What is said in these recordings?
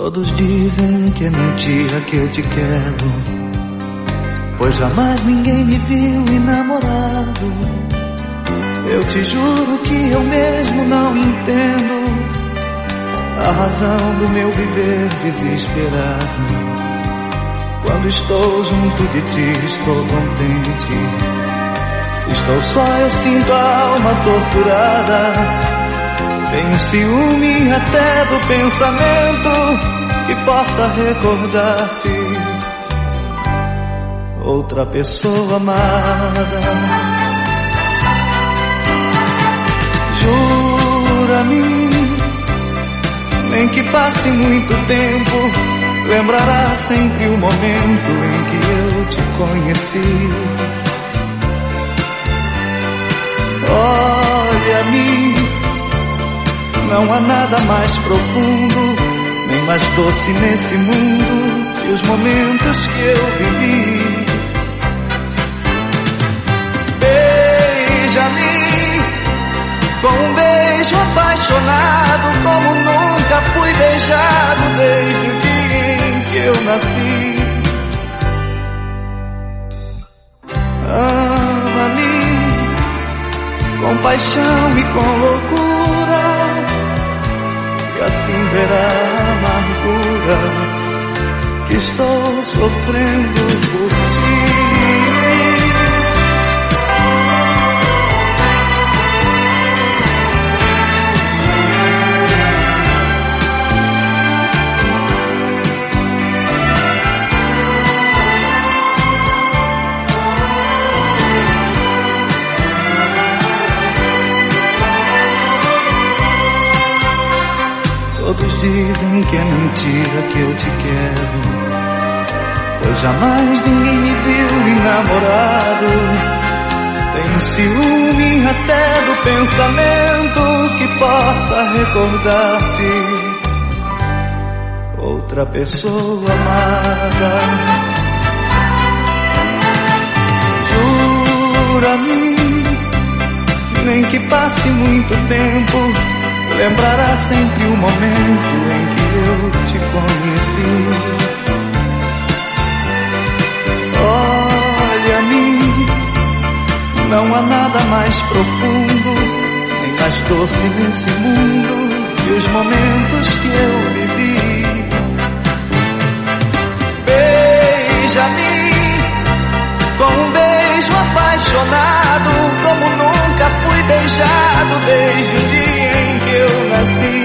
Todos dizem que é mentira que eu te quero, pois jamais ninguém me viu enamorado. Eu te juro que eu mesmo não entendo a razão do meu viver desesperado. Quando estou junto de ti estou contente, se estou só eu sinto a alma torturada. Tenho ciúme até do pensamento que possa recordar-te, outra pessoa amada. Jura-me, nem que passe muito tempo, lembrará sempre o momento em que eu te conheci. Olha-me, não há nada mais profundo, nem mais doce nesse mundo que os momentos que eu vivi. Beija-me com um beijo apaixonado, como nunca fui beijado desde o dia em que eu nasci. Ama-me com paixão e com loucura, e assim verá a amargura que estou sofrendo por ti. Todos dizem que é mentira que eu te quero, pois jamais ninguém me viu enamorado. Tenho ciúme até do pensamento que possa recordar-te, outra pessoa amada. Jura-me, nem que passe muito tempo, lembrará sempre o momento em que eu te conheci. Olha-me, não há nada mais profundo, nem mais doce nesse mundo que os momentos que eu vivi. Beija-me com um beijo apaixonado, como nunca fui beijado desde o dia em que eu nasci.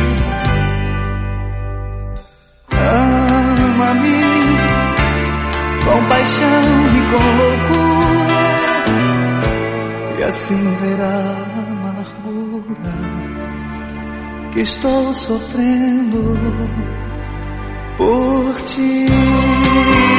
Ama-me com paixão e com loucura, e assim verá a amargura que estou sofrendo por ti.